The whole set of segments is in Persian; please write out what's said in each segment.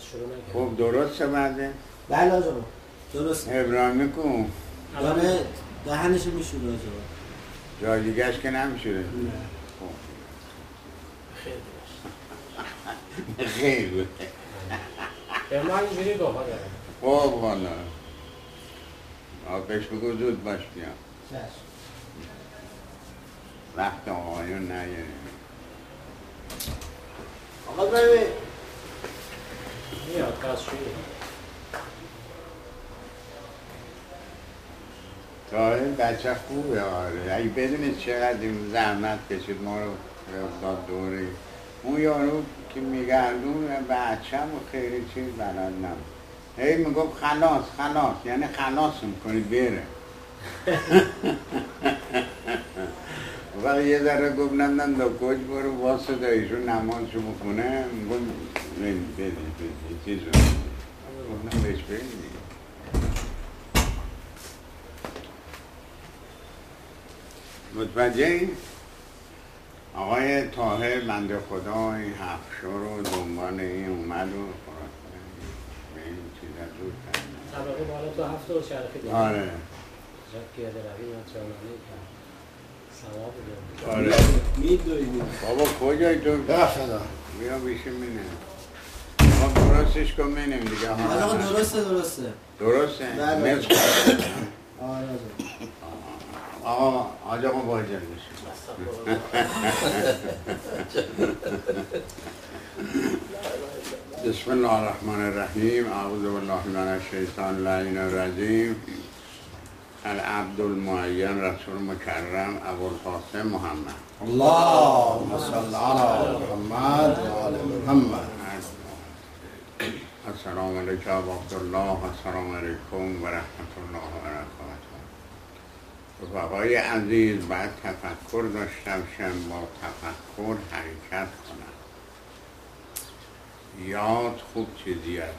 شروع نکرد. خب درسته بعده؟ بله آقا درسته. ابراهیمی کن داره دهنشو میشوره آقا. جای دیگهش که نمیشوره. نه خیلی باشه. خیلی به ما اینجوری گفت آقا. خب والا بهش بگو زود باش بیام چشم. وقت آقایون نیاریم. آقا ببین میاد دستشویی. طاهر بچه خوبه آره. اگه بدونید چقدر این زحمت کشید ما رو داد دوره اون یارو که میگردون بچه هم خیلی چیز بلد نبود. هی میگفت خلاص یعنی خلاص میکنید بره. وقتی یه ذره گفت نمیدن دا کج برو واسه دایشون نمازشو بخونه میگفت بده چیز رو گفتم بهش بریم دیگه. متوجه این؟ آقای طاهر بنده خدا این هفشو رو دنبال این اومد و به این چیزا زود کرد. طبقه بالا تو 7 دور چرخی دید. آره جا پیاده روی من جانانه کرد. ثواب بود. آره میدویدیم. بابا کجای تو؟ بخدا بیا بیشه مینه ما درستش کن مینیم دیگه. آقا درسته درسته؟ بله. مرسی. آره آقا حاج آقا باجر بشه. بسم الله الرحمن الرحیم. اعوذ بالله من الشیطان اللعین الرجیم. العبد المعین رسول مکرم ابوالقاسم محمد. اللهم صل علی محمد و آل محمد. السلام علیکم و عبدالله. السلام علیکم و رحمت الله و برکاته. رفقای عزیز باید تفکر داشته باشم، با تفکر حرکت کنم. یاد خوب چیزی است.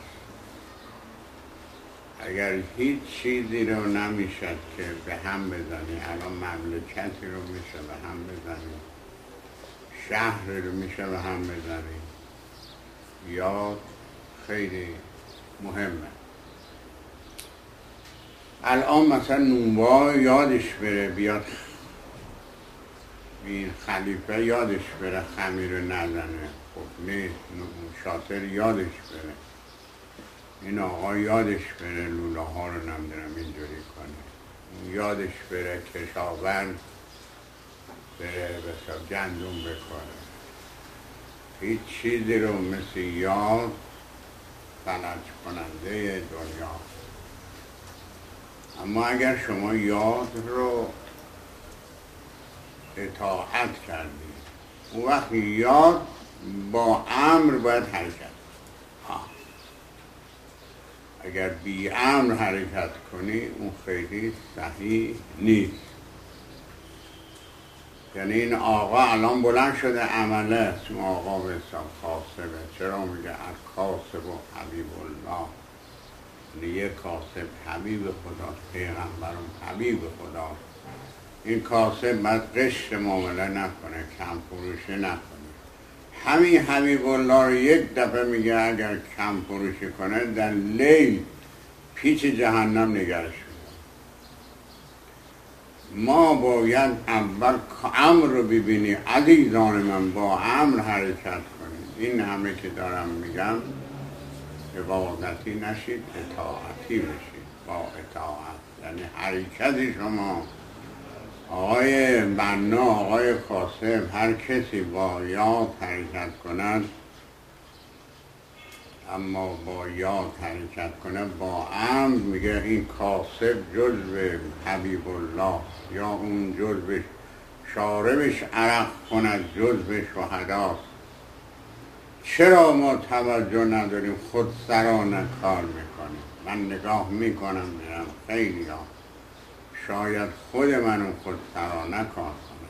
اگر هیچ چیزی رو نمیشد که به هم بزنی، الان مملکتی رو میشه به هم بزنی، شهر رو میشه به هم بزنی، یاد خیلی مهمه. الان مثلا نونوا یادش بره بیاد این خلیفه یادش بره خمیر رو نزنه. خب نه شاطر یادش بره، این آقا یادش بره لوله ها رو نمیدونم اینجوری کنه، یادش بره کشاورز بره بسا گندم بکنه. هیچ چیزی رو مثل یاد فلج کننده دنیا. اما اگر شما یاد رو اطاعت کردید، اون وقت یاد با امر باید حرکت. اگر بی امر حرکت کنی اون خیلی صحیح نیست. یعنی این آقا الان بلند شده عمله است. اون آقا به حساب کاسبه. چرا میگه الکاسب و حبیب الله؟ یعنی یک کاسب حبیب خدا، پیغمبرم حبیب خدا. این کاسب باید قشت معامله نکنه، کم فروشی نکنه. همین حبیب الله رو یک دفعه میگه اگر کم فروشی کنه در لیل پیچ جهنم نگرش می‌داره. ما باید اول امر رو ببینی عزیزان من، با امر حرکت کنید. این همه که دارم میگم عبادتی نشید، اطاعتی بشید. با اطاعت یعنی حرکت شما، آقای بنا، آقای کاسب، هر کسی با یاد حرکت کند، اما با یاد حرکت کنه با امر، میگه این کاسب جزو حبیب الله، یا اون جزو شاربش عرق کند جزو شهداست. چرا ما توجه نداریم خود سرانه کار میکنیم؟ من نگاه میکنم میرم خیلی ها شاید خود منو خود سرانه کار کنم،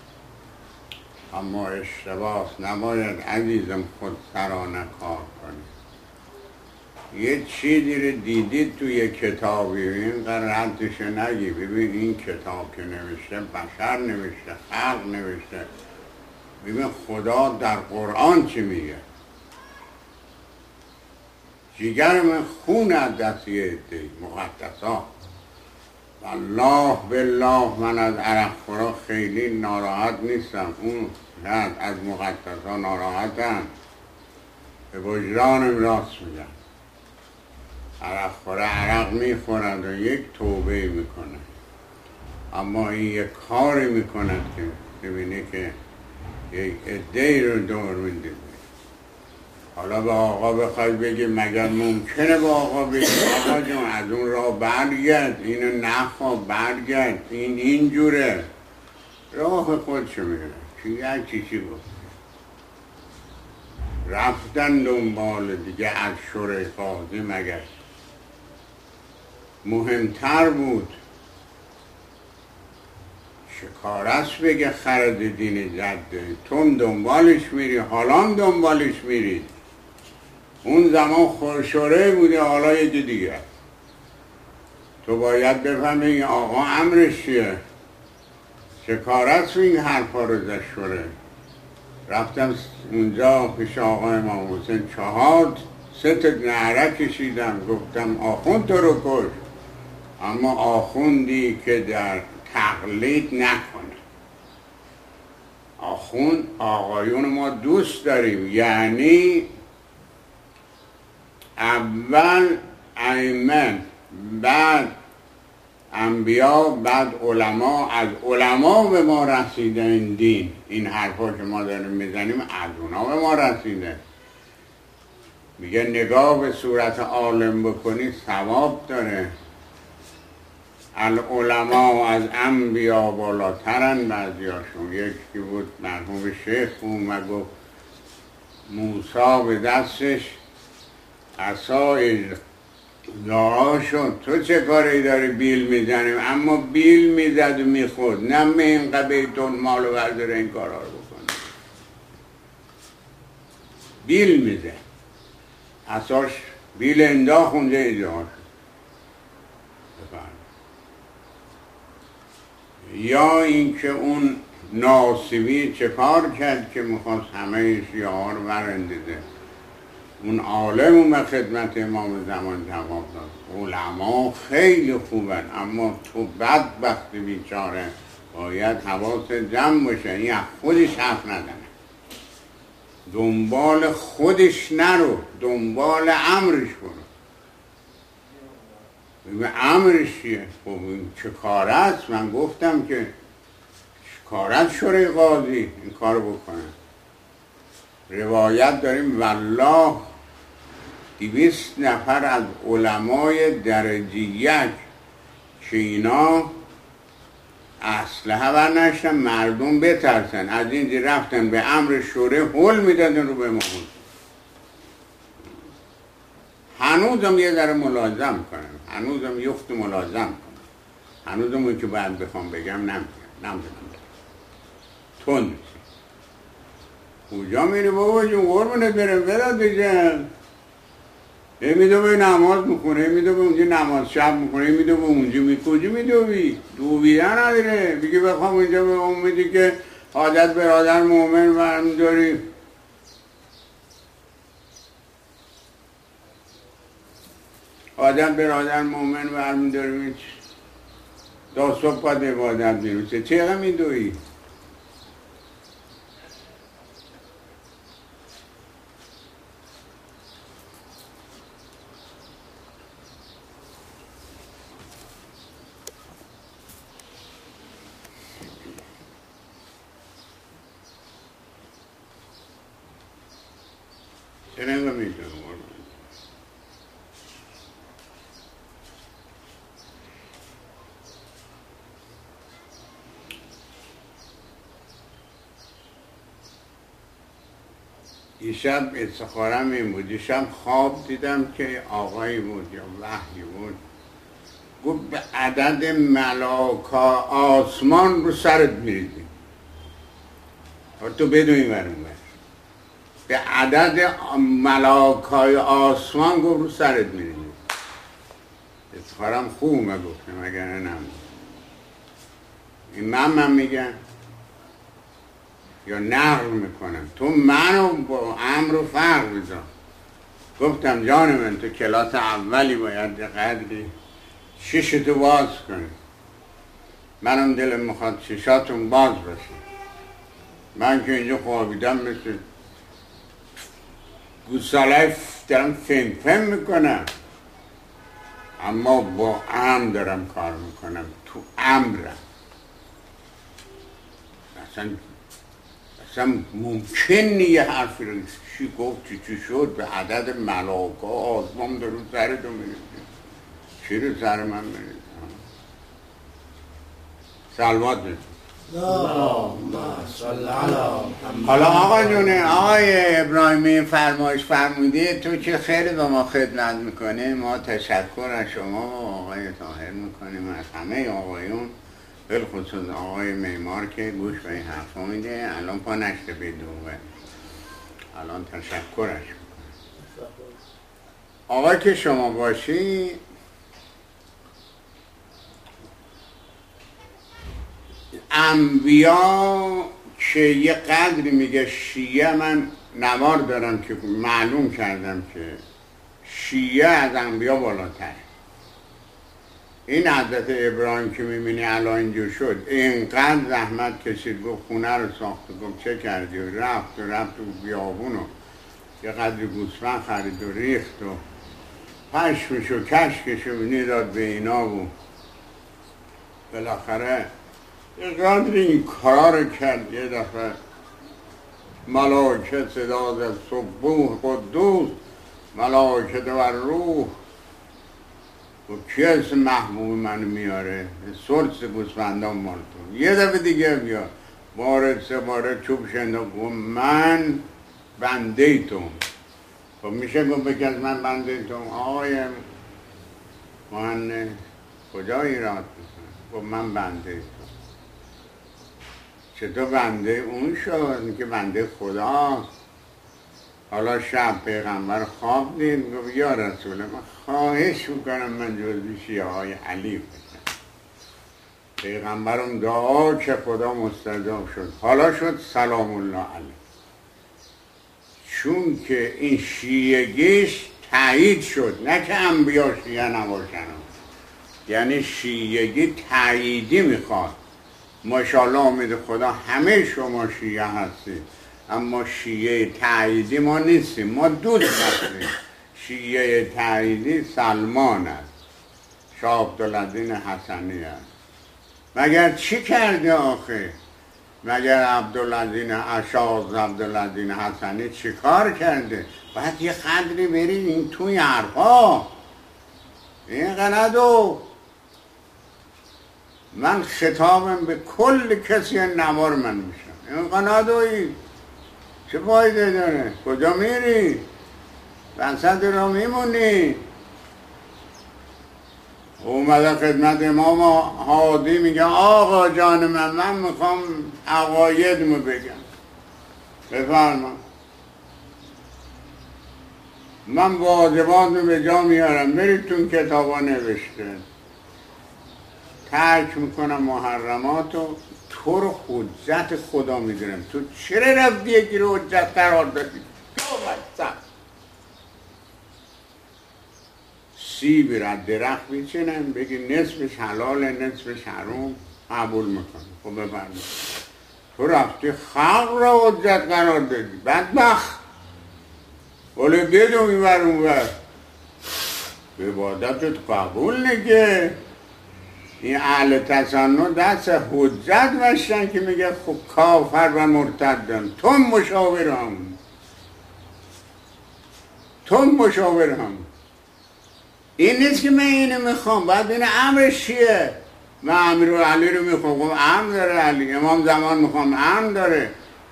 اما اشتباس. نباید عزیزم خود سرانه کار کنیم. یه چیزی رو دیدید توی کتابی، اینقدر ردش نگی. ببین این کتاب که نوشته بشر نوشته، خلق نوشته. ببین خدا در قرآن چی میگه. جگر من خون از دست یه عده مقدسا. والله بالله من از عرق خورا خیلی ناراحت نیستم، اون از مقدسا ناراحتم، به وجدانم راست میگم. عرق خوره عرق میخورد و یک توبه میکنه، اما این یک کاری میکند که ببینه که یک عده‌ای رو دور میده. حالا به آقا بخوای بگی مگر ممکنه به آقا بگی آقا جون از اون راه برگرد، اینو نخوا برگرد، این اینجوره، راه خودشو میره. چی بود رفتن دنبال دیگه از شورای قاضی مگر مهمتر بود شکارست بگه خرد دین جده، تو دنبالش میری، حالا دنبالش میری. اون زمان خورشوره بوده، حالا یه دیگه. تو باید بفهمی این آقا امرش چیه، شکارست این حرفا رو زشوره. رفتم اونجا پیش آقا امام حسین 3 تا نعره کشیدم، گفتم آخوند تو رو کش، اما آخوندی که در تقلید نکنه. آخوند آقایون ما دوست داریم، یعنی اول ائمه، بعد انبیا، بعد علما، از علما به ما رسیده این دین، این حرفا که ما داریم میزنیم از اونا به ما رسیده. میگه نگاه به صورت عالم بکنی ثواب داره. العلماء از انبیا بالاترن بعضیاشون. یکی بود مرحوم شیخ اومد گفت موسی به دستش عصای لا شد، تو چه کاری داری بیل میزنیم؟ اما بیل میزد و میخورد، نه اینقدر بیتون مال و برداره این کارا رو بکنه. بیل میزد، عصاش بیل انداخت اونجا ایجاد شد. یا اینکه اون ناصبی چه کار کرد که میخواست همه شیعه ها رو برندیده. اون عالم اون خدمت امام زمان جواب داد. علما خیلی خوبن، اما تو بدبخت بیچاره باید حواس جمع باشه. این از خودش حرف ندنه، دنبال خودش نرو، دنبال امرش برو. بگه امرش چیه؟ خب این چه کار است؟ من گفتم که کار است شورای قاضی این کار بکنه. روایت داریم والله 200 نفر از علمای درجه 1 که اینا اسلحه برنشتن مردم بترسن، از اینجا رفتن به امر شورای هل میدادن رو به محمود. هنوزم یه ذره ملازم کنم، هنوزم یخت ملازم کنم، هنوزم اون که باید بخوام بگم نمیدونم تون میشه. کجا میری بابا جون؟ قربونت برم براد بجن. میدو به نماز میخونه، میدو به اونجا نماز شب میخونه، میدو به اونجا کجا میدوی؟ دویدن نداره. بگی بخوام اینجا به امیدی که حاجت برادر مومن برم داری. حاجت برادر مومن برم داری، تا صبح باید عبادت میروسه، چقدر میدوی؟ چرا میدونم؟ دیشب استخارم این بود، دیشب خواب دیدم که آقایی بود یا وحی بود گفت به عدد ملاکا آسمان رو سرت میریزی. تو بدونی برون به عدد ملاکای آسمان گفت رو سرت میریزی. استخارم خوب گفتم اگر نمید این من میگم یا نقل میکنم. تو منو با امر و فرق بذار. گفتم جان من تو کلاس اولی باید قدری شیشتو باز کنی، منم دلم میخواد شیشاتون باز باشه. من که اینجا خوابیدم مثل گوساله دارم فن میکنم، اما با امر دارم کار میکنم، تو امرم. اصلا ممکن نیه یه حرفی رو چی گفت چی شد به عدد ملاکا آسمان در رو سر تو میریزه، چی رو سر من میریزه؟ سلوات بزن. حالا آقا جونه، آقای ابراهیمی فرمایش فرمودی تو که خیلی به ما خدمت میکنه، ما تشکر از شما و آقای طاهر میکنیم، از همه آقایون، بالخصوص آقای معمار که گوش به این حرفا میده. الان پا نشته بدوه، الان تشکرش میکنم. آقا که شما باشی، انبیا که یه قدری میگه شیعه، من نوار دارم که معلوم کردم که شیعه از انبیا بالاتر. این حضرت ابراهیم که میبینی الان اینجور شد، اینقدر زحمت کشید، گفت خونه رو ساخت، گفت چه کردی و رفت و بیابون و یه قدری گوسفند خرید و ریخت و پشمش و کشکش و داد به اینا و بالاخره یه قدری این کارا رو کرد. یه دفعه ملائکه صدا زد سبوح قدوس ملائکه و روح، و کی اسم محبوب منو میاره؟ سرس گوسفندان مال تو. یه دفعه دیگه بیار، وارد سه باره چوب شنده، گفت من بنده تو. خب میشه گفت بگه از من بنده تو؟ آقای من کجا ایراد میکنه؟ گفت من بنده تو. چطور بنده اون شد که بنده خدا؟ حالا شب پیغمبر خواب دید، گفت یا رسول من خواهش میکنم من جزو شیعه های علی بشم. پیغمبرم دعا که خدا مستجاب شد. حالا شد سلام الله علیه، چون که این شیعگیش تایید شد، نه که انبیا شیعه نباشن، یعنی شیعگی تاییدی میخواد. ماشاءالله امید خدا همه شما شیعه هستید، اما شیعه تاییدی ما نیستیم، ما دوست هستیم. شیعه تاییدی سلمان است، شاه عبدالعزیز حسنی است. مگر چی کرده آخه؟ مگر عبدالعزیز اشاز عبدالعزیز حسنی چی کار کرده؟ باید یه قدری برید این توی حرفا این قندو. من خطابم به کل کسی نوار من میشم، این قنادویی چه فایده داره؟ کجا میری؟ وسط را میمونی؟ اومده خدمت امام هادی میگه آقا جان من میخوام عقایدمو بگم. بفرما. من واجباتو به جا میارم، برید تون کتابا نوشته، ترک میکنم محرماتو، تو رو حجت خدا میدونم. تو چرا رفتی یکی رو حجت قرار دادی؟ سیبی را درخت بیچنن، بگی نصفش حلاله نصفش حروم، قبول میکنم. خب بفرمایید. تو رفتی خلق را حجت قرار دادی، بدبخت. ولی بدو میبر اون بر عبادتت قبول نگه. این اهل تصنع دست حجت بشتن که میگه خب کافر و مرتدن. تو مشاور هم این نیست که من اینو میخوام، باید این امرش چیه؟ من امیر علی رو میخوام، امر داره علی. امام زمان میخوام، امر داره.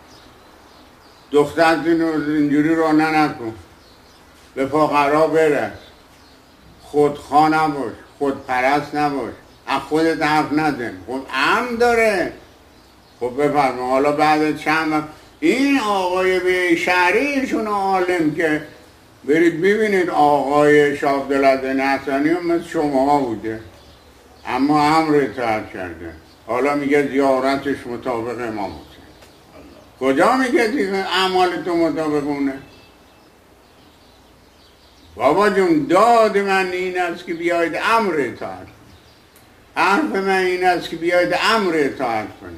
دختر اینجوری رو نکن، به فقرا برس، خودخواه نباش، خودپرست نباش، از خودت حرف نزن. خب امر داره. خب بفرما. حالا بعد چند این آقای به شهریشون عالم که برید ببینید، آقای شاه عبدالعزیز حسنی هم مثل شما ها بوده، اما امر اطاعت کرده. حالا میگه زیارتش مطابق امام حسین. کجا میگه دیگه اعمال تو مطابق اونه؟ بابا جون داد من این است که بیاید امر اطاعت کنید، حرف من این است که بیاید امر اطاعت کنید.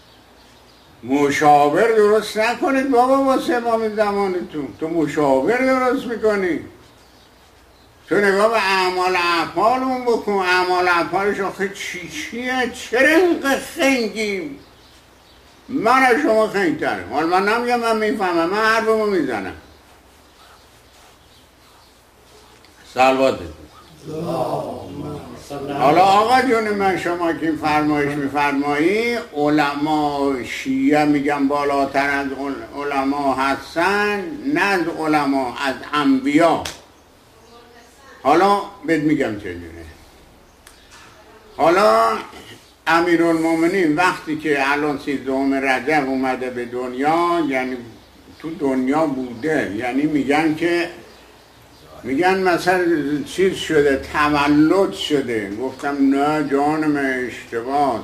مشاور درست نکنید بابا واسه امام زمانتون، تو مشاور درست میکنی. تو نگاه به اعمال افعالمون بکن، اعمال افعالش آخه چیه؟ چرا اینقدر خنگیم؟ من از شما خنگترم. حالا من نمیگم من میفهمم، من حرفمو میزنم. صلوات. حالا آقا جون من، شما که این فرمایش میفرمایی علما شیعه میگن بالاتر از علما هستن، نه از علما، از انبیا. حالا بهت میگم چجوره. حالا امیرالمومنین وقتی که الان 13 رجب اومده به دنیا، یعنی تو دنیا بوده، یعنی میگن مثلا چیز شده، تولد شده. گفتم نه جانم، اشتباه.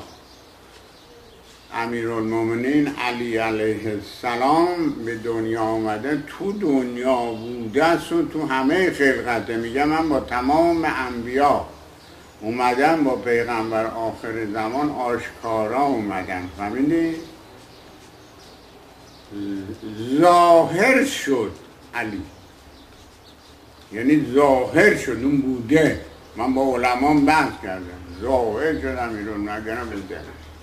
امیرالمومنین علی علیه السلام به دنیا آمده، تو دنیا بوده است و تو همه خلقته. میگم من با تمام انبیا اومدن، با پیغمبر آخر زمان آشکارا اومدن. فهمیدی؟ ظاهر شد علی، یعنی ظاهر شد، اون بوده. من با علمان بحث کردم، ظاهر شد امیرالمومنین بلده.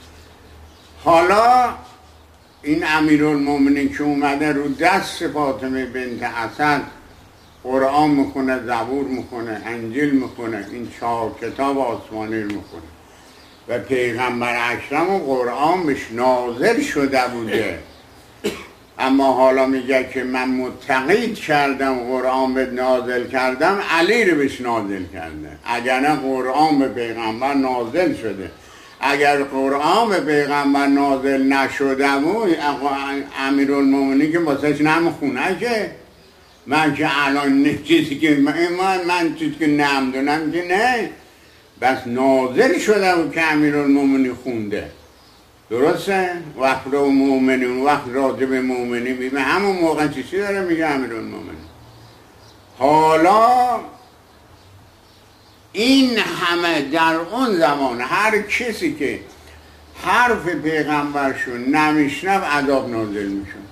حالا این امیرالمومنین که اومده رو دست فاطمه بنت اسد قرآن میخونه، زبور میخونه، انجیل میخونه، این 4 کتاب آسمانی رو میخونه و پیغمبر اکرم و قرآن بهش نازل شده بوده. اما حالا میگه که من متقید کردم قرآن به نازل کردم، علی رو بهش نازل کرده. اگر نه قرآن به پیغمبر نازل شده. اگر قرآن به پیغمبر نازل نشده بود، امیرالمومنین که واسهش نمیخونه که من که الان چیزی که من چیزی که نمیدونم که نه، بس نازل شده بود که امیرالمومنین خونده. درسته؟ وقت رو مومنین، وقت راجع به مومنین میگه، همون موقع چیزی داره میگه امیرالمومنین. حالا این همه در اون زمان هر کسی که حرف پیغمبرشو نمیشنو عذاب نازل میشون.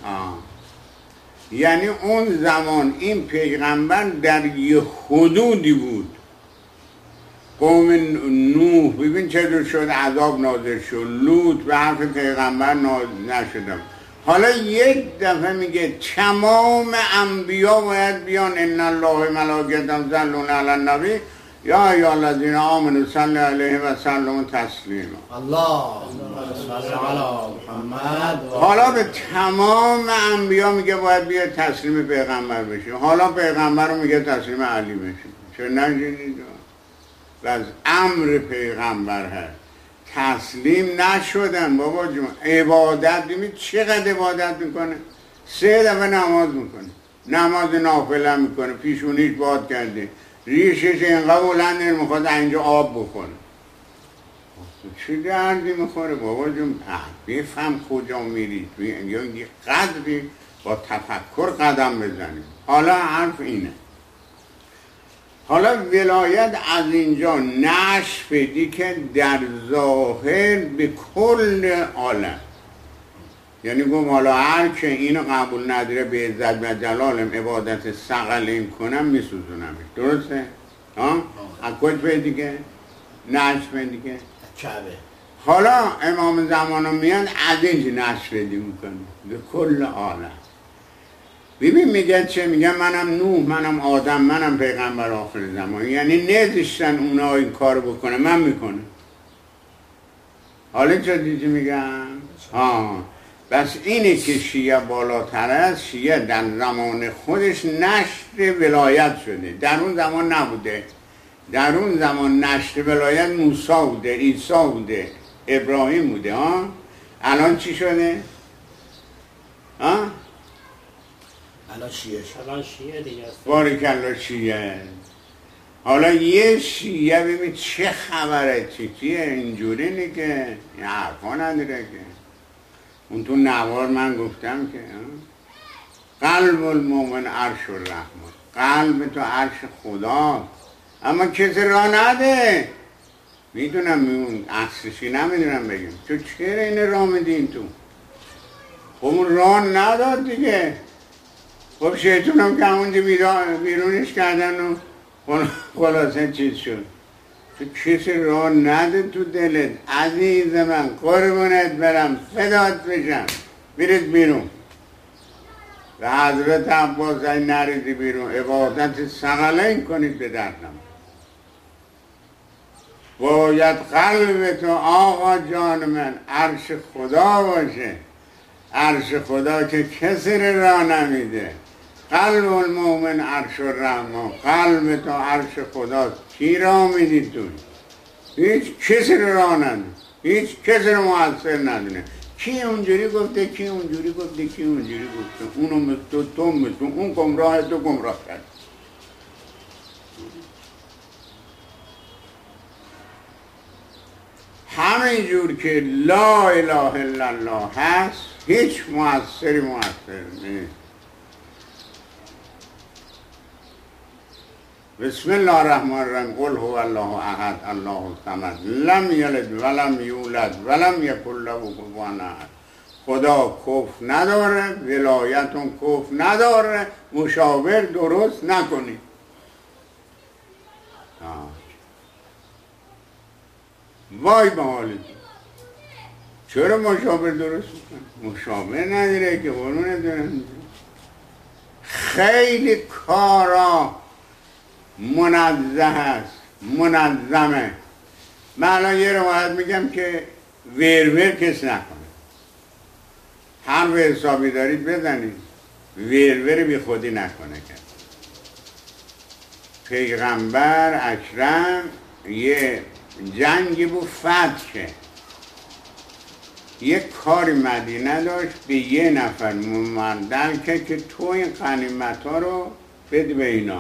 یعنی اون زمان این پیغمبر در یه حدودی بود. قوم نوح ببین چطور شد عذاب نازل شد، لوط به حرف پیغمبر نشدم. حالا یک دفعه میگه تمام انبیا باید بیان، ان الله ملائکته یصلون علی النبی یا ایها الذین آمنوا صلوا علیه و سلموا تسلیما. اللهم صل علی محمد. حالا به تمام انبیا میگه باید بیاد تسلیم پیغمبر بشه. حالا پیغمبر رو میگه تسلیم علی بشه. چه نشینید؟ از امر پیغمبر هست. تسلیم نشدن بابا جون. عبادت ببین چقدر عبادت میکنه. 3 دفعه نماز میکنه، نماز نافله میکنه، پیشونیش باد کرده، ریشش اینقدر بلنده میخواد اینجا آب بخوره. چه دردی میخوره بابا جون؟ بفهم کجا میرید، یا یه قدری با تفکر قدم بزنید. حالا حرف اینه، حالا ولایت از اینجا نشف بدی که در ظاهر به کل عالم، یعنی گفت حالا هر که اینو قبول نداره به عزت و جلالم عبادت ثقلین کنم میسوزونم. درسته؟ از کجا دیگه؟ نشف دیگه؟ کعبه. حالا امام زمانو میان از اینجا نشف بدی میکنه به کل عالم. ببین میگه چه؟ میگه منم نوح، منم آدم، منم پیغمبر آخر زمان. یعنی نذاشتن اونا این کارو بکنه، من میکنم. حالا چه دیگه میگم؟ بس اینه که شیعه بالاتر است. شیعه در زمان خودش نشر ولایت شده، در اون زمان نبوده. در اون زمان نشر ولایت موسی بوده، عیسی بوده، ابراهیم بوده. الان چی شده؟ الان شیعه شد. الان شیعه دیگه است. بارکالله شیعه. حالا یه شیعه ببین چه خبره، چیه اینجوری نی که این حرفا نداره که. اون تو نوار من گفتم که قلب المؤمن عرش الرحمن، قلب تو عرش خدا، اما کسی راه نده. میدونم اون اصلشی نمیدونم بگم تو چرا این راه میدین تو؟ خب اون راه نداد دیگه. خب شیطون هم که اونجا بیرونش کردن و خلاصه چیز شد. تو کسی راه نده تو دلت. عزیز من قربونت برم فدات بشم بیرید بیرون. و حضرت عباس این نریدی بیرون عبادت ثقلین کنید به دردم. باید قلب تو آقا جان من عرش خدا باشه، عرش خدا که کسی را نمیده. قلب المؤمن عرش الرحمن، قلب تو عرش خدا. کی را میدید تو؟ هیچ کسی را نده، هیچ کسی رو مؤثر ندونه. کی اونجوری گفته، کی اونجوری گفته، کی اونجوری گفته، اونو مثل تو مثل اون گمراه تو گمراه کرد. همین جور که لا اله الا الله هست هیچ مؤثر نیست. بسم الله الرحمن الرحیم. قل هو الله احد الله الصمد لم یلد ولم یولد ولم یکن له کفوا احد. خدا کفر نداره، ولایتون کفر نداره، مشاور درست نکنید. وای به حالتون. چرا مشاور درست میکنه؟ مشاور نداره که قانون دارن. خیلی کارا منزه هست، منظمه. من الان یه روایت میگم که ور کس نکنه. هر به حسابی دارید بزنید، ور بی خودی نکنه. که پیغمبر اکرم یه جنگی بود فتحه، یک کاری مدینه داشت به یه نفر ممردل که تو این غنیمت ها رو بده به اینا.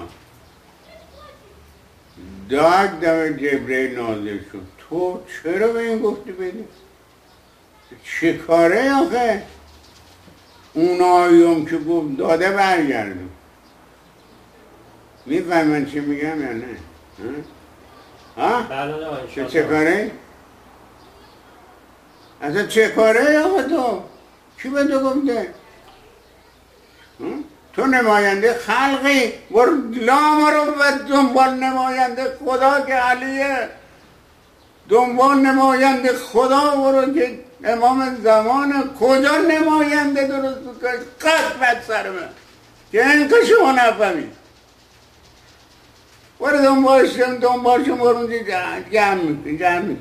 داد جبرئیل نازل شد. تو چرا به این گفتی بده؟ چه کاره آخه؟ اون آیوم که گفت داده برگردون. میفهمن چی میگم یا نه؟ چه کاره؟ اصلا چه کاره آقا تو؟ چی به تو گفته؟ تو نماینده خلقی، برو لام رو و دنبال نماینده خدا که علیه، دنبال نماینده خدا برو که امام زمان. کجا نماینده درست بکنی؟ قد بد سر من که اینکه شما نفهمید. برو دنبالشم برو اونجا جمع میکنی.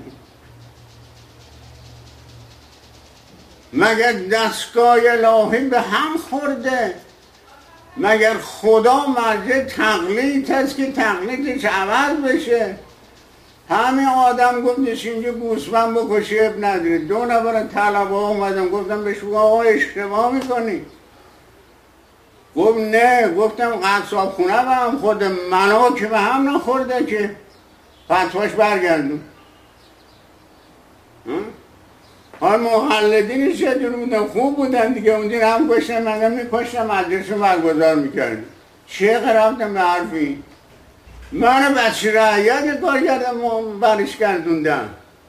مگر دستگاه الهی به هم خورده؟ مگر خدا مرجع تقلید هست که تقلیدش عوض بشه؟ همین آدم گفتش اینجا گوسفند بکشی اب نداره. 2 نفر طلبه اومدم گفتم بهش آقا اشتباه میکنی. گفت نه. گفتم قصاب خونه به هم خورده، منو که به هم نخورده که فتواش برگردون. حال مقلدینش چطور بودن؟ خوب بودن دیگه. اونجا هم کشتن منم میکشتم مجلس رو برگزار میکردیم. چه رفتم به حرفی؟ من بچه رعیت کار کردم برش گردوندم.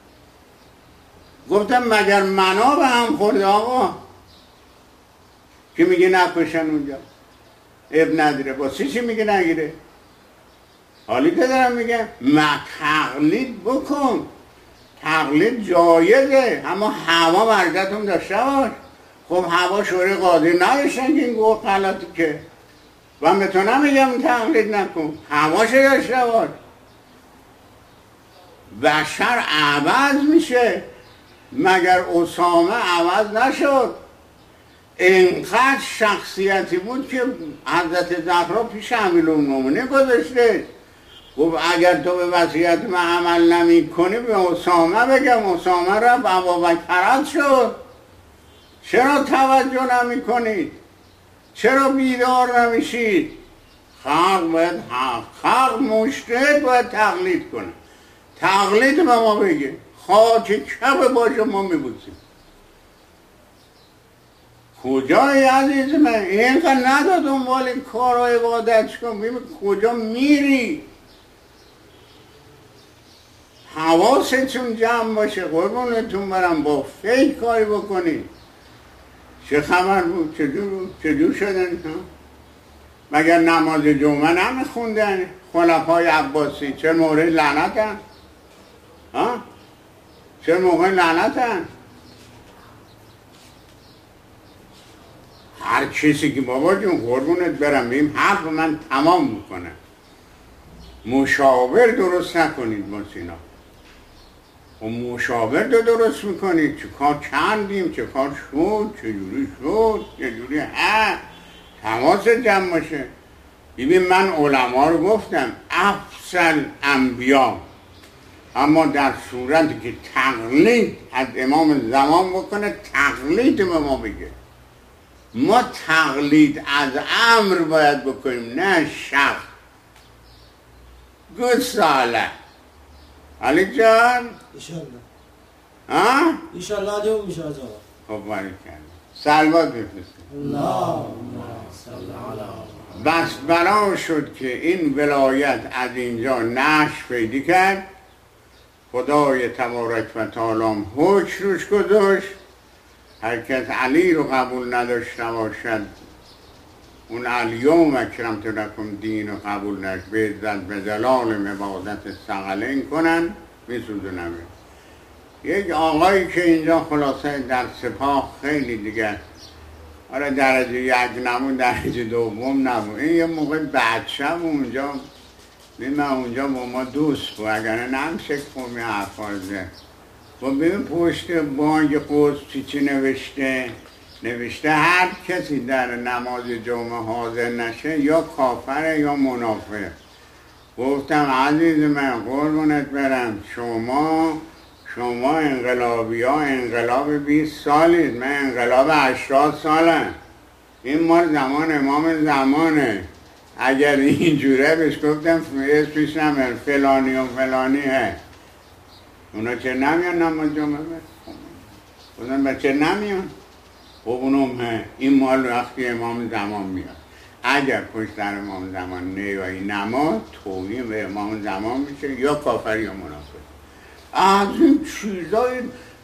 گفتم مگر منا به هم خورده آقا که میگه نکشن اونجا اب نداره؟ واسه چی میگه نگیره؟ حالی که دارم میگم تقلید بکن. تقلید جایزه، اما هوا مرزتون داشته باش. خب هوا شوره قاضی نداشتن که این گفت غلطی که من به تو نمیگم تقلید نکن، هواش داشته باش. بشر عوض میشه. مگر اسامه عوض نشد؟ اینقدر شخصیتی بود که حضرت زهرا پیش امیرالمومنین گذاشته. گفت اگر تو به وصیت من عمل نمی کنی به اسامه بگم. اسامه را به ابوبکر شد. چرا توجه نمی کنید؟ چرا بیدار نمیشید؟ خلق مجتهد باید تقلید کنه. تقلید به ما بگه. خاک کب باشه ما میبوسیم. کجای عزیز من؟ اینقدر نداد دنبال کار و عبادت کن، ببین کجا میری؟ حواستون جمع باشه، قربونتون برم، با فکر کاری بکنید. چه خبر بود؟ چجور شدن؟ مگر نماز جمعه نمیخوندن خلفای عباسی؟ چه مورد لعنتن؟ چه موقع لعنتن؟ هر کسی که بابا جون قربونت برم بیم حق من تمام میکنه. مشاور درست نکنید با سینا و مشاور درست میکنید. چه کار کردیم، چه کار شد، چه جوری شد، چه جوری تماس جمع باشه. ببین من علما رو گفتم افضل انبیا، اما در صورتی که تقلید از امام زمان بکنه، تقلید به ما بگه. ما تقلید از امر باید بکنیم، نه شخص. گساله علی جان ایشالله دیو میشه از آقا. خب باری کرد سلوات بفرستیم. بس بنا شد که این ولایت از اینجا نشر پیدا کرد. خدای تبارک و تعالی حکم روش گذاشت. هر کس علی رو قبول نداشته باشد، اون الیوم اکرمت لکم دین رو قبول نشد، به عزت به جلال عبادت ثقلین کنن میسوزونم. یک آقایی که اینجا خلاصه در سپاه خیلی دیگه، آره درجه یک نمون، درجه دوم نمون، این یه موقع بچه اونجا من اونجا با ما دوست بود، اگر نمشه کنمی حفاظه و ببین پشت بانگ قدس چی نوشته هر کسی در نماز جمعه حاضر نشه یا کافره یا منافق. گفتم عزیز من قربونت برم، شما انقلابی ها انقلاب 20 سالید، من انقلاب 80 سالم. این مال زمان امام زمانه. اگر اینجوره بهش گفتم اسمش نمیر فلانی و فلانی هست، اونا چه نمیان نماز جمعه بودن؟ بچه نمیان؟ خب اونم این مال وقتی امام زمان میاد. اگر پشت در امام زمان نیایی نماز، توهین به امام زمان میشه، یا کافر یا منافق. از این چیزای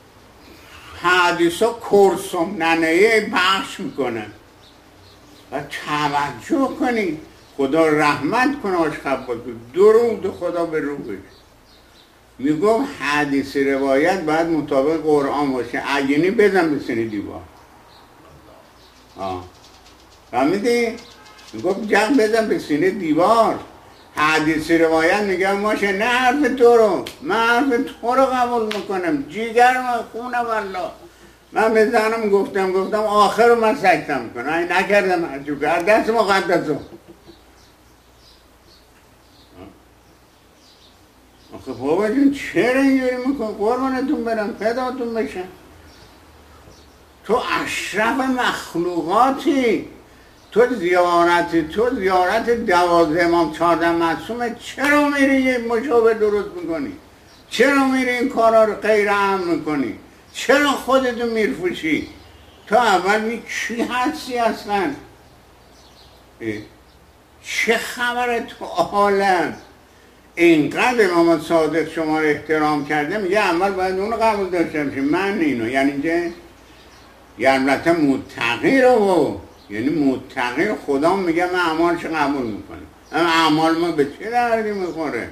حدیثا کرسم ننهیه بخش میکنن و توجه کنید. خدا رحمت کنه آشخبات، درود خدا به روحش. میگم حدیث روایت باید مطابق قرآن باشه، اگه بزن به سینه دیوار. فهمیدی؟ میگم جمع بزن به سینه دیوار. حدیث روایت میگم باشه، نه حرف تو رو، من حرف تو رو قبول میکنم، جیگر من خونم الله. من به زنم گفتم آخر رو من سکتم کنم، این نکردم هرچو کرد دست مقدسو. آخه بابا جون چرا اینجوری میکن؟ قربانتون برم، فداتون بشم. تو اشرف مخلوقاتی، تو زیارت 12 امام 14 معصومه، چرا میری یه مشابه درست میکنی؟ چرا میری این کارا رو غیر عام میکنی؟ چرا خودتو میرفوشی؟ تو اول چی هستی اصلا؟ چه خبره تو عالم؟ اینقدر امام صادق شما رو احترام کرده، میگه اول باید اونو قبول داشته باشی، من اینو. یعنی چه؟ یعنی متقی رو، یعنی متقی خدا میگه من اعمالش قبول میکنم. اما اعمال ما به چه دردی میخوره؟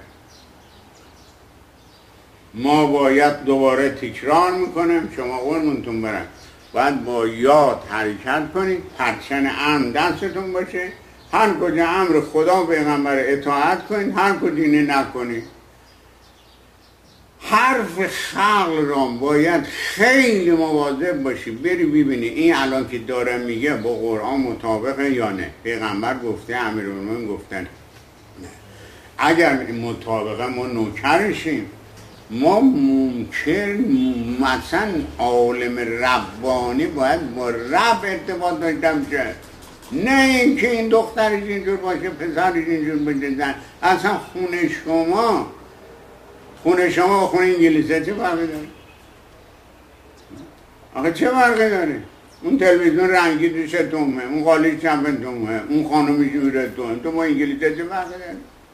ما باید دوباره تکرار میکنم، شما قربونتون برم، باید با یاد حرکت کنید، پرچم امن دستتون باشه، هر کجا امر خدا پیغمبر اطاعت کنید، هر کجا نکنید. حرف خلق را باید خیلی مواظب باشی، بری ببینی این الان که داره میگه با قرآن مطابقه یا نه. پیغمبر گفته، امیرالمومنین گفتن نه. اگر مطابقه ما نوکرشیم، ما ممکن مثلا عالم ربانی باید با رب ارتباط داشته باشه، نه اینکه این دخترش اینجور باشه پسرش اینجور باشه. اصلا خونه شما و خونه انگلیسه چه فرقی داره؟ آخه چه فرقی داره؟ اون تلویزیون رنگی دوش تومه، اون قالی چپ تومه، اون خانومی جوره تومه، تو با انگلیسی چه فرقی داره؟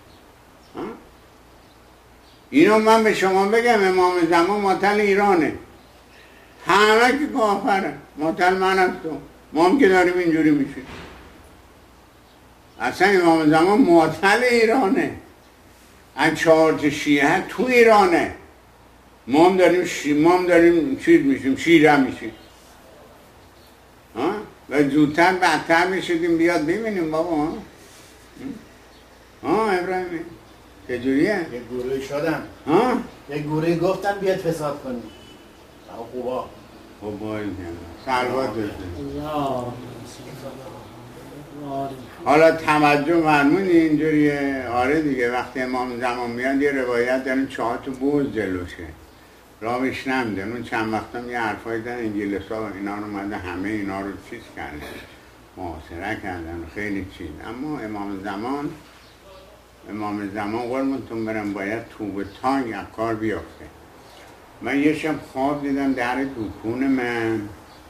اینو من به شما بگم امام زمان ماتل ایرانه، همه که کافره، ماتل من از تو، ما هم که داریم اینجوری میشیم. اصلا امام زمان ماتل ایرانه، از 4 شیعه تو ایرانه، ما هم داریم چیز میشیم، شیره میشیم و زودتر بدتر میشدیم. بیاد ببینیم بابا. ابراهیمی چجوریه؟ یک گروهی شدن، یک گروهی گفتن بیاد فساد کنیم خوبا. خب باید سلوات داشته. حالا توجه فرمونی اینجوریه. آره دیگه وقتی امام زمان میاد یه روایت داریم 4 تا بوز جلوشه، راوش نمیده. اون چند وقتا یه حرفایی دارن انگلیسا اینا رو اومده همه اینا رو چیز کردن، محاصره کردن خیلی چیز. اما امام زمان قربونتون برم باید توبه تانگ از کار بیافته. من یه شب خواب دیدم در دکون من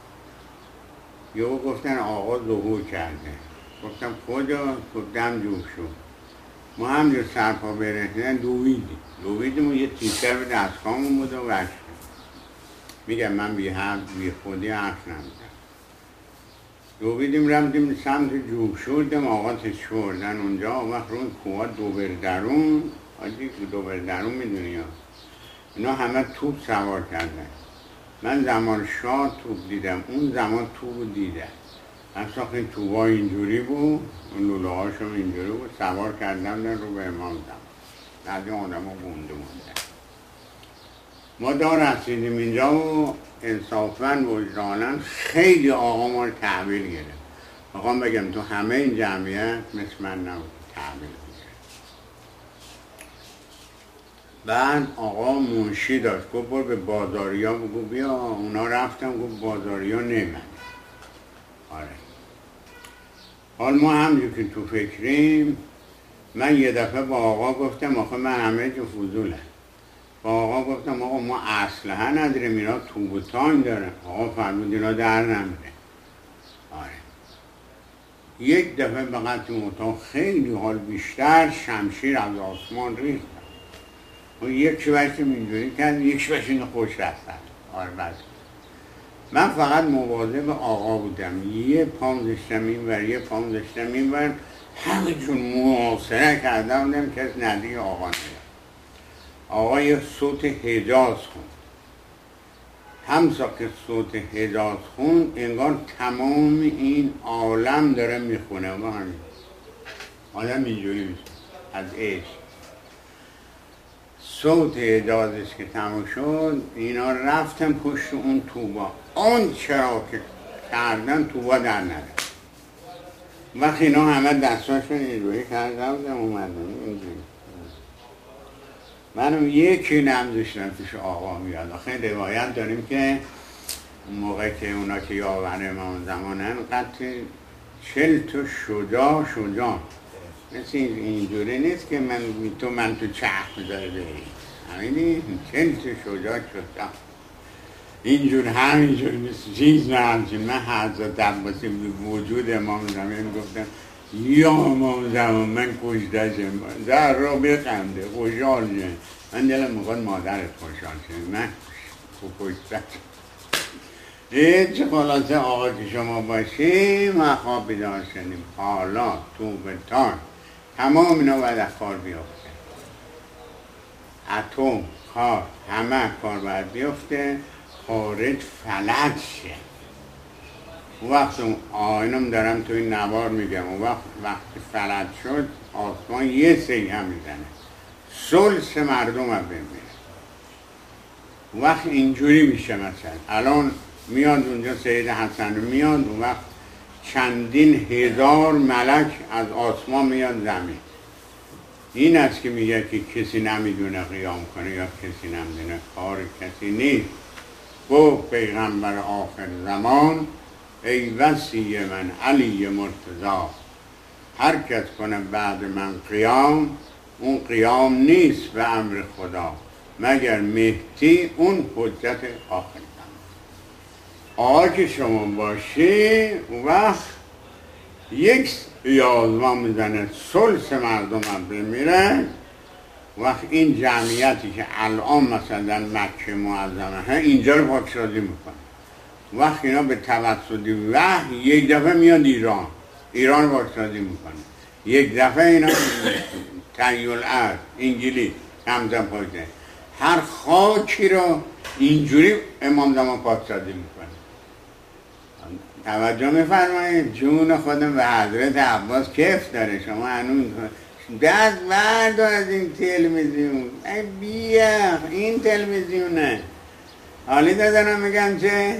یهو گفتن آقا ظهور کرده. گفتم کجا؟ تو دم جوب شد. ما همجور سرپا برسیدن دویدیم و یه تیکر به دستخامون بود و وشت. میگم من بی خودی حرف نمیدم. دویدیم رفتیم سمت جوب شدیم، آقا تشوردن اونجا و وقت روی کوها دوبردرون. آجی دوبردرون میدونی ها، اینا همه توپ سوار کردن. من زمان شاه توپ دیدم، اون زمان توپ دیدم. اصلا این توپا اینجوری بود، اون لوله هاشم اینجوری بود، سوار کردم رو به امام زمان. بعدی آدم ها مونده. ما رسیدیم اینجا و انصافاً وجداناً خیلی آقا ما رو تحویل گرفت. آقا بگم تو همه این جمعیت مثل من نبود، تحویل گرفت. بعد آقا منشی داشت، گفت برو به بازاریا بگو بیا. اونا رفتم گفت بازاریا نمیدن. آره حال ما همجور که تو فکریم. من یه دفعه با آقا گفتم آخه من همه جو فضولم. با آقا گفتم آقا ما اسلحه نداریم، اینا توپ و تانک دارن. آقا فرمود اینا در نمیره. آره یک دفعه بقید تو اتاق خیلی حال بیشتر شمشیر از آسمان ریختن و یک شبشم اینجوری کرد، یک شبشم خوش رفتن. آره بس من فقط مواظب آقا بودم، یه پام داشتم اینور یه پام داشتم اینور، همه جون محاصره کردم بودم کس نزدیک آقا نمیاد. آقا یه صوت حجاز خوند، همسا که صوت حجاز خوند انگار تمام این عالم داره میخونه و آدم اینجوری میشه از عشق. صوت حجازش که تمام شد اینا رفتن پشت اون توبا، اون چرا که کردن توبا در نره. وقتی اینا همه دستاشون اینجوری کردن بودم اومدن اینجوری. منم یکی نمیذاشتم پیش آقا میاد. آخه روایت داریم که اون موقع که اونا که یاور امام زمانن قطع 40 تا شجاع مثل اینجوری نیست که من تو چرخ بذاری بری، همینی 40 تا شجاع اینجور همینجور مثل چیز نهمچین. من حضرت عباسی وجود امام زمان گفتم یا امام زمان من کشتشم، در را بخنده خوشحال شد. من دلم میخواد مادرت خوشحال شد، من کشتشم. چه خلاصه آقا که شما باشیم و خواب بیدار شدیم. حالا توبه تان تمام اینا باید از کار بیافته، اتم کار همه کار باید بیافته، خارج فلج شه. اون وقت آینم دارم تو این نوار میگم، اون وقتی فلج شد آسمان یه سیل هم میزنه، ثلث مردم هم بمیره. اون وقت اینجوری میشه. مثلا الان میاد اونجا سید حسن میاد، اون وقت چندین هزار ملک از آسمان میاد زمین. این است که میگه که کسی نمیدونه قیام کنه یا کسی نمیدونه، کار کسی نیست. گفت پیغمبر آخر زمان ای وصی من علی مرتضی، هر کس کنه بعد من قیام، اون قیام نیست به امر خدا مگر مهدی اون حجت آخر زمان. آقا که شما باشی اون وقت یک یازمان میزنه ثلث مردم هم بمیره. وقت این جمعیتی که الان مثلا مکه معظمه اینجا رو پاکسازی میکنه. وقت اینا به توسط وحی یک دفعه میاد ایران رو پاکسازی میکنه. یک دفعه اینا تحیل ارض انگلیس همزن پاکسازی، هر خاکی رو اینجوری امام زمان پاکسازی میکنه. توجه میفرمایید؟ جون خودم به حضرت عباس کیف داره. شما هنوز دست بردار از این تلویزیون. ای بیخ این تلویزیونه. حالی دادنم میگم چه؟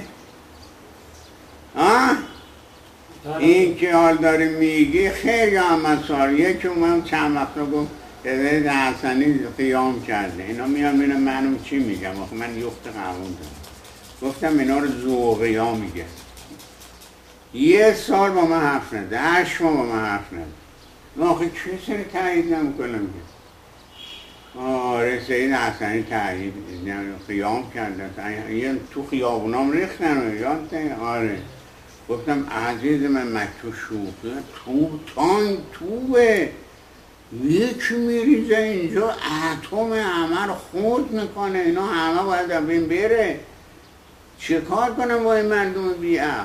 این که حال داری میگی خیلی هم ساریه که اومم چند وقت رو گفت که حسنی قیام کرده. اینا میان بینم منم چی میگم؟ آخه من یخت قبول دارم. گفتم اینا رو ذوقی ها میگه. یه سال با من حرف نده، 8 ماه با من حرف نده. آخه چه سر تایید نمیکنم که؟ آره سید حسنی تایید قیام کرده. تو خیابونام ریختن یادته؟ آره. گفتم عزیز من تو شوخه توبه یکی میریزه اینجا اتم همه رو خورد میکنه. اینا همه باید از بین بره. چه کار کنم با این مردم بیعقل؟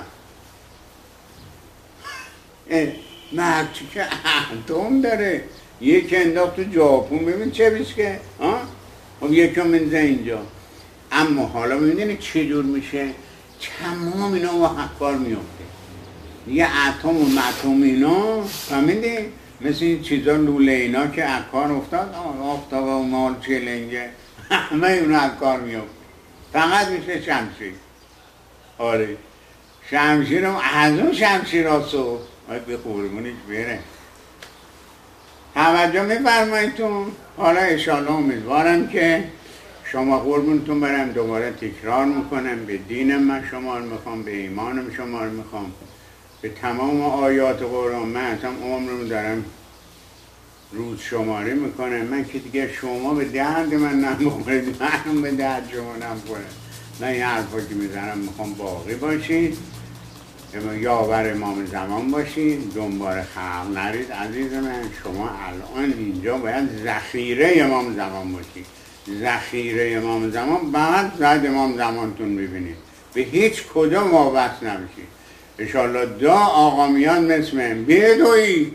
مرچی که اتم داره یک انداخت تو ژاپن ببین چه بیسکه خب یکم منزه اینجا. اما حالا میبینی چه جور میشه؟ تمام اینا وقت کار میفته. یه اتم و متم اینا فهمیدی؟ مثل این چیزا لوله اینا که از کار افتاد آفتاب و مال چلنگه همه اینا از کار میفته. فقط میشه شمشیر. آره شمشیر هم از اون شمشیر ها صبح باید به قربونش بره. توجه میفرماییتون؟ حالا انشالله امیدوارم که شما قربونتون برم دوباره تکرار میکنم به دین من شما رو میخوام، به ایمانم شما رو میخوام، به تمام آیات قرآن. من اصلا عمرم دارم روز شماری میکنم. من که دیگه شما به درد من نمیخورید، منم به درد شما نمیخورم. من این حرفا که میزنم میخوام باقی باشید، یاور امام زمان باشید، دنبال خلق نرید. عزیز من شما الان اینجا باید ذخیره امام زمان باشید. ذخیره امام زمان بعد زد امام زمانتون ببینید، به هیچ کدوم وابست نباشید. انشالله دا آقا میان مثل من بدوی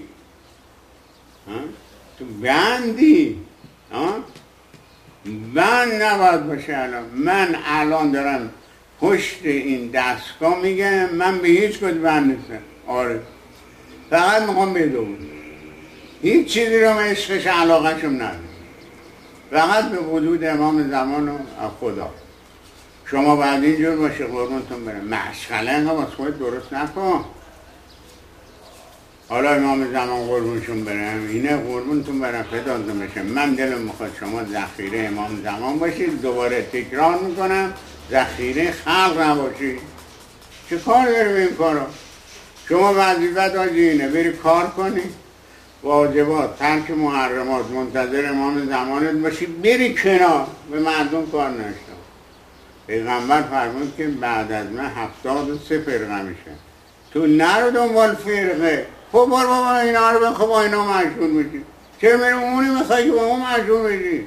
تو بندی بند نباید باشه. من الان دارم پشت این دستگاه میگم من به هیچ کدوم بند نیستم. آره فقط میخوام بدوم، هیچ چیزی رو من عشقش علاقهشم ندارم، فقط به حدود امام زمان و خدا. شما بعد اینجور باشه قربونتون برم. مشغله اینها باز خود درست نکن. حالا امام زمان قربونشون برم اینه قربونتون برم فداتون بشم. من دلم میخواد شما ذخیره امام زمان باشید. دوباره تکرار میکنم ذخیره خلق نباشید. چه کار داری به این کارا؟ شما وظیفت اینه بری کار کنی، واجبات ترک محرمات منتظر امام زمانت باشی، بری کنار به مردم کار نشتا. پیغمبر فرمود که بعد از من 73 فرقه میشه. تو نرو دنبال فرقه. خب بابا اینا رو بخوا با اینا مشغول بشی. چه میرم اونی میخوای که با اون مشغول بشی؟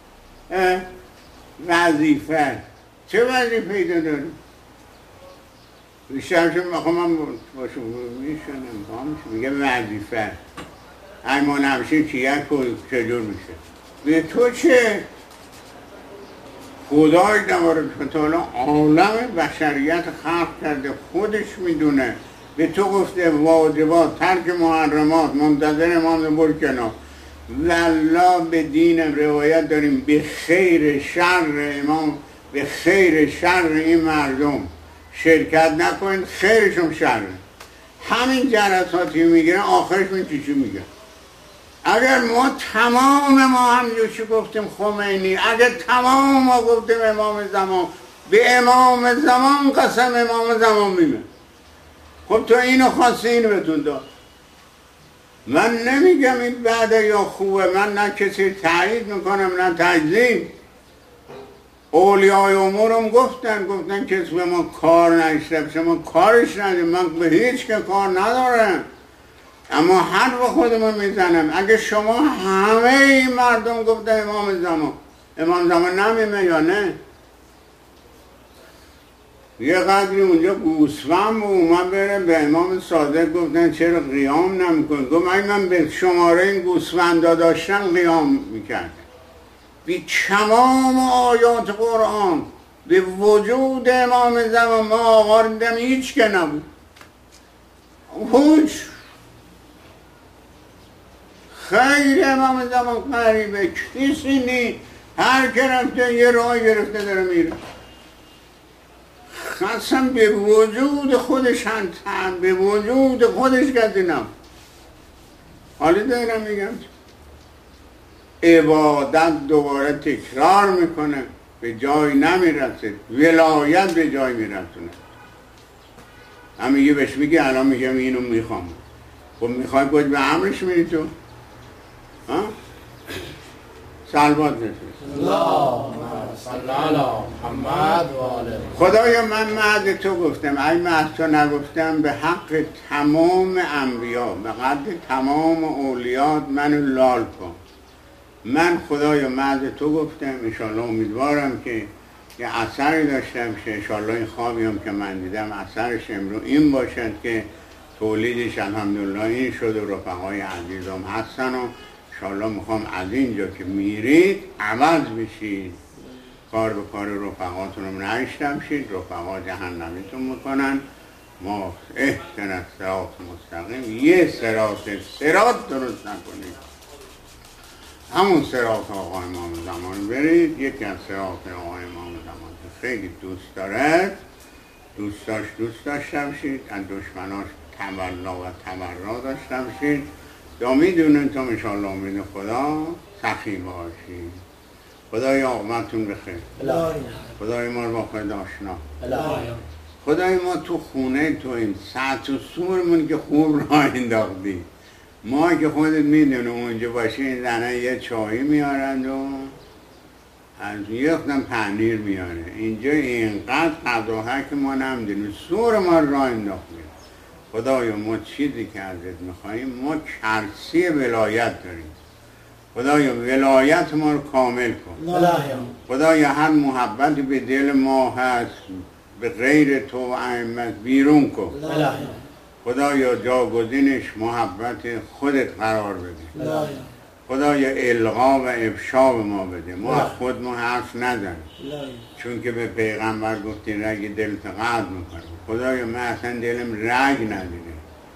وظیفه چه وظیفه‌ای داری؟ بیشترشون میخوام من باشم میشونم میگه وظیفه. اگه ما نباشیم چیه چجور میشه؟ به تو چه؟ خدای تبارک و تعالی عالم بشریت خلق کرده، خودش میدونه. به تو گفته واجبات ترک محرمات منتظر امام برکنار. والله به دین روایت داریم به خیر شر امام، به خیر شر این مردم شرکت نکنید، خیرشون شره. همین جلساتی میگیرن آخرش من چی میگن؟ اگر ما تمام ما همجور چی گفتیم خمینی، اگر تمام ما گفتیم امام زمان، به امام زمان قسم امام زمان میمه. خب تو اینو خواسته اینو بهتون داد. من نمیگم این بعد یا خوبه، من نه کسی تایید میکنم نه تجزیه. اولیای امورم گفتن که به ما کار نشته، شما کارش ندید، من به هیچ که کار ندارم، اما حرف خودمون میزنم. اگه شما همه این مردم گفتن امام زمان نمیمه یا نه؟ یه قدری اونجا گوسفند اومد بره به امام صادق گفتن چرا قیام نمیکن؟ گفت من به شماره این گوسفندا داشتن قیام میکرد. بی تمام آیات قرآن به وجود امام زمان ما آقا دیدم هیچ که نبود، هیچ. خیلی امام زمان قریبه، کسی نی، هر که رفته یه راه گرفته داره میره. خاصم به وجود خودش هم به وجود خودش کسی نبود. حالی دارم میگم عبادت دوباره تکرار میکنه، به جای نمیرسه، ولایت به جای میرسونه. هم میگه بهش میگه الان میگم اینو میخوام، خب میخوای باید به امرش میری تو؟ سلوات نفرست خدایا من مهد تو گفتم، ای مهد تو نگفتم، به حق تمام انبیا، به قدر تمام اولیات منو لال کن. من خدایا مهد تو گفتم، انشالله امیدوارم که یه اثری داشتم که انشالله این خوابی هم که من دیدم اثرش امرو این باشد که تولیدش الحمدلله این شد و رفقای عزیزم هستن و انشالله میخوام از اینجا که میرید عوض بشید، کار به کار رفقاتون رو نشتم شید، رفقا جهنمیتون میکنن. ما اهدنا الصراط مستقیم، یه صراط درست نکنید، همون صراط آقا امام زمان برید. یکی از صراط آقا امام زمان که خیلی دوست دارد، دوست داشتم شید، از دشمناش تولا و تبرا داشتم شید. یا میدونن تو انشاءالله امید خدا سخی باشید. خدای آقامتون بخیر، خدای ما رو با خود آشنا، خدای ما تو خونه تو این ساعت و سورمون که خوب راه انداختی. ما که خودت میدونه اونجا باشی این زنه یه چایی میارند و از یه خودم پنیر میاره، اینجا اینقدر غذاها که ما نمیدونیم، سور ما راه انداختی. خدایا ما چیزی که ازت میخواییم، ما کرسی ولایت داریم، خدایا ولایت ما رو کامل کن. خدایا هر محبتی به دل ما هست به غیر تو و ائمت بیرون کن. خدایا جاگزینش محبت خودت قرار بده. خدایا القا و افشا به ما بده، ما از خود ما حرف نزن، چون که به پیغمبر گفتین رگ دلت قطع میکنه. خدایا من اصلا دلم رگ ندیده،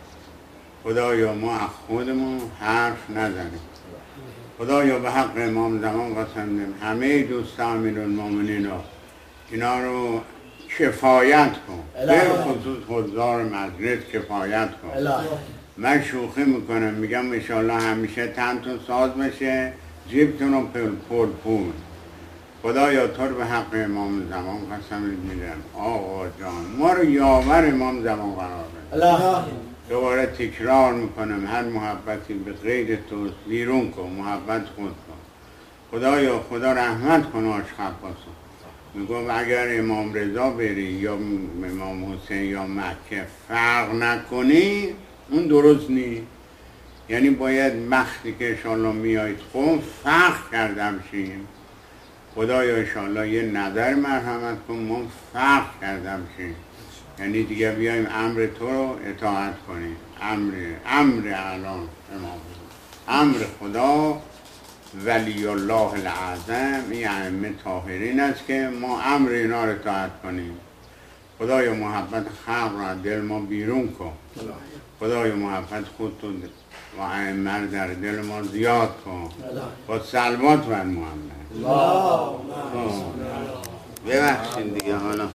خدایا ما از خودمون حرف نزنیم. خدایا به حق امام زمان قسم دیم همه دوستان امیرالمومنین اینا رو کفایت کن، به خصوص حضار مجلس کفایت کن. من شوخی میکنم میگم انشالله همیشه تنتون ساز بشه، جیبتون رو پول. خدایا تو رو به حق امام زمان قسم میدم آقا جان ما رو یاور امام زمان قرار بده. دوباره تکرار میکنم هر محبتی به غیر تو بیرون کن، محبت خود کن. خدایا خدا رحمت کن آش خباسو. میگم اگر امام رضا بری یا امام حسین یا مکه فرق نکنی اون درست نیست. یعنی باید وقتی که انشالله میایید خون فرق کردم شیم. خدایا انشالله یه نظر مرحمت کن ما فرق کردم شیم، یعنی دیگه بیایم امر تو رو اطاعت کنیم. امر الان امر خدا ولی الله العظم این ائمه طاهرین است که ما امر اینا رو اطاعت کنیم. خدایا محبت خلق را دل ما بیرون کن. خدایا محبت خودتون و ائمه در دل ما زیاد کن. با صلوات بر محمد. ببخشید دیگه حالا